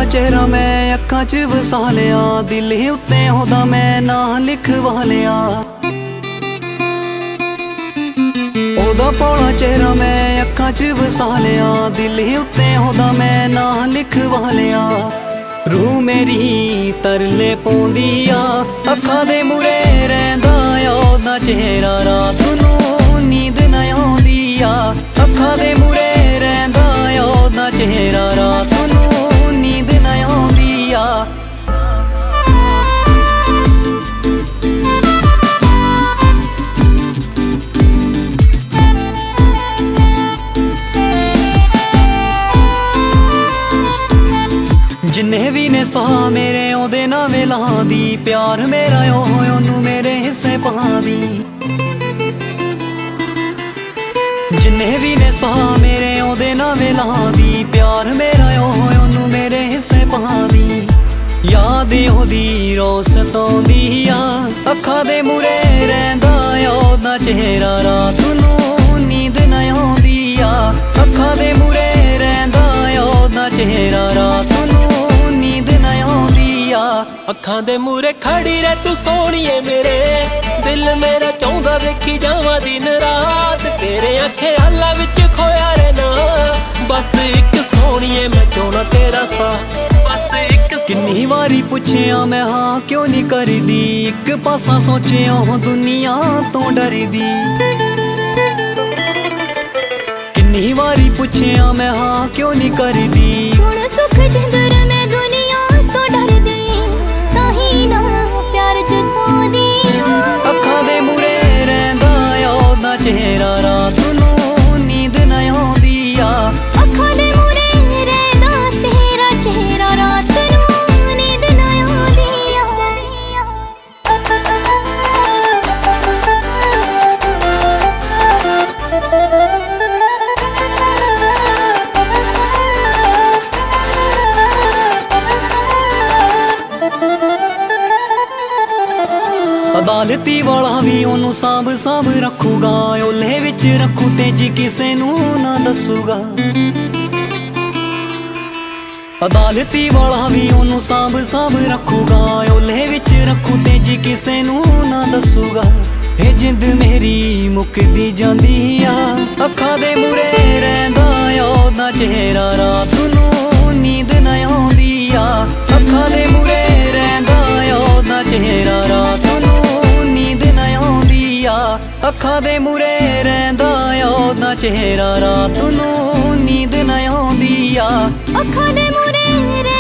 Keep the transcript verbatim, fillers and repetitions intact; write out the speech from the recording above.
ਭੋਲਾ ਚਿਹਰਾ ਮੈਂ ਅੱਖਾਂ 'ਚ ਵਸਾ ਲਿਆ, ਦਿਲ ਉੱਤੇ ਉਹਦਾ ਮੈਂ ਨਾਂ ਲਿਖਵਾ ਲਿਆ। ਉਹਦਾ ਭੋਲਾ ਚਿਹਰਾ ਮੈਂ ਅੱਖਾਂ 'ਚ ਵਸਾ ਲਿਆ, ਦਿਲ ਉੱਤੇ ਉਹਦਾ ਮੈਂ ਨਾਂ ਲਿਖਵਾ ਲਿਆ। ਰੂਹ ਮੇਰੀ ਤਰਲੇ ਪਾਉਂਦੀ ਆ, ਅੱਖਾਂ ਦੇ ਮੂਹਰੇ ਰਹਿੰਦਾ ਆ ਉਹਦਾ ਚਿਹਰਾ, ਰਾਤ ਨੂੰ ਨੀਂਦ ਨਾ ਆਉਂਦੀ ਆ। ਅੱਖਾਂ ਦੇ ਮੂਹਰੇ ਰਹਿੰਦਾ ਆ ਉਹਦਾ ਚਿਹਰਾ, ਰਾਤ ਨੂੰ ਨੀਂਦ ਨਾ ਆਉਂਦੀ ਆ। ਜਿੰਨੇ ਵੀ ਨੇ ਸਾਹ ਮੇਰੇ ਉਹਦੇ ਨਾਲ ਵੇਲਾਂ ਦੀ, ਪਿਆਰ ਮੇਰਾ ਉਹ ਉਹਨੂੰ ਮੇਰੇ ਹਿੱਸੇ ਪਾ ਦੀ। ਜਿੰਨੇ ਵੀ ਨੇ ਸਾਹ ਮੇਰੇ ਉਹਦੇ ਨਾਲ ਵੇਲਾਂ ਦੀ, ਪਿਆਰ ਮੇਰਾ ਉਹ ਉਹਨੂੰ ਮੇਰੇ ਹਿੱਸੇ ਪਾ ਦੀ। ਯਾਦ ਉਹਦੀ ਰੋਜ਼ ਸਤਾਉਂਦੀ ਆ, ਅੱਖਾਂ ਦੇ ਮੂਹਰੇ ਰਹਿੰਦਾ ਆ ਉਹਦਾ ਚਿਹਰਾ, ਰਾਤ ਨੂੰ ਨੀਂਦ ਨਾ ਆਉਂਦੀ ਆ। ਅੱਖਾਂ ਦੇ ਮੂਹਰੇ ਰਹਿੰਦਾ ਆ ਉਹਦਾ ਚਿਹਰਾ, ਰਾਤ ਨੂੰ ਅੱਖਾਂ ਦੇ ਮੂਹਰੇ ਖੜੀ ਰਹਿ ਤੂੰ ਸੋਹਣੀਏ ਮੇਰੇ, ਦਿਲ ਮੇਰਾ ਚਾਹੁੰਦਾ ਵੇਖੀ ਜਾਵਾਂ ਦਿਨ ਰਾਤ। ਤੇਰੇ ਖਿਆਲਾਂ ਵਿੱਚ ਖੋਇਆ ਰਹਿਣਾ, ਬਸ ਇੱਕ ਸੋਹਣੀਏ ਮੈਂ ਚਾਹੁੰਦਾ ਤੇਰਾ ਸਾਥ, ਬਸ ਇੱਕ। ਕਿੰਨੀ ਵਾਰੀ ਪੁੱਛਿਆ ਮੈਂ ਹਾਂ ਕਿਉਂ ਨਹੀਂ ਕਰਦੀ, ਇੱਕ ਪਾਸਾ ਸੋਚਿਆ ਦੁਨੀਆ ਤੋਂ ਡਰਦੀ। ਕਿੰਨੀ ਵਾਰੀ ਪੁੱਛਿਆ ਮੈਂ ਹਾਂ ਕਿਉਂ ਨਹੀਂ ਕਰਦੀ, ਸੁਣ ਸੁਖ ਜਿੰਦਰ ਮੈਂ ਦੁਨੀਆ ਤੋਂ ਡਰਦੀ, ਤਾਹੀਂ ਨਾ ਪਿਆਰ ਜਤਾਉਂਦੀ। ਅੱਖਾਂ ਦੇ ਮੂਹਰੇ ਰਹਿੰਦਾ ਆ ਉਹਦਾ ਚਿਹਰਾ, ਰਾਤ ਨੂੰ ਨੀਂਦ ਨਾ ਆਉਂਦੀ ਆ। ਅੱਖਾਂ ਦੇ ਮੂਹਰੇ ਰਹਿੰਦਾ ਤੇਰਾ ਚਿਹਰਾ, ਰਾਤ ਨੂੰ ਨੀਂਦ ਨਾ ਆਉਂਦੀ ਆ। ਅਦਾਲਤੀ ਵਾਲਾ ਵੀ ਉਹਨੂੰ ਸਾਂਭ ਸਾਂਭ ਰੱਖੂਗਾ, ਓਲੇ ਵਿੱਚ ਰੱਖੂ ਤੇ ਜੀ ਕਿਸੇ ਨੂੰ ਨਾ ਦੱਸੂਗਾ। ਅਦਾਲਤੀ ਵਾਲਾ ਵੀ ਉਹਨੂੰ ਸਾਂਭ ਸਾਂਭ ਰੱਖੂਗਾ, ਓਲੇ ਵਿੱਚ ਰੱਖੂ ਤੇ ਜੀ ਕਿਸੇ ਨੂੰ ਨਾ ਦੱਸੂਗਾ। ਇਹ ਜਿੰਦ ਮੇਰੀ ਮੁੱਕਦੀ ਜਾਂਦੀ ਆ, ਅੱਖਾਂ ਦੇ ਮੂਹਰੇ ਰਹਿੰਦਾ ਆ ਉਹਦਾ ਚਿਹਰਾ, ਰਾਤ ਨੂੰ ਨੀਂਦ ਨਾ ਆਉਂਦੀ ਆ। ਅੱਖਾਂ ਦੇ ਮੂਹਰੇ ਰਹਿੰਦਾ ਆ ਉਹਦਾ ਚਿਹਰਾ, ਰਾਤ ਨੂੰ ਨੀਂਦ ਨਾ ਆਉਂਦੀ ਆ। ਅੱਖਾਂ ਦੇ ਮੂਹਰੇ ਰਹਿੰਦਾ ਆ ਉਹਦਾ ਚਿਹਰਾ, ਰਾਤ ਨੂੰ ਨੀਂਦ ਨਾ ਆਉਂਦੀ ਆ। ਅੱਖਾਂ ਦੇ ਮੂਹਰੇ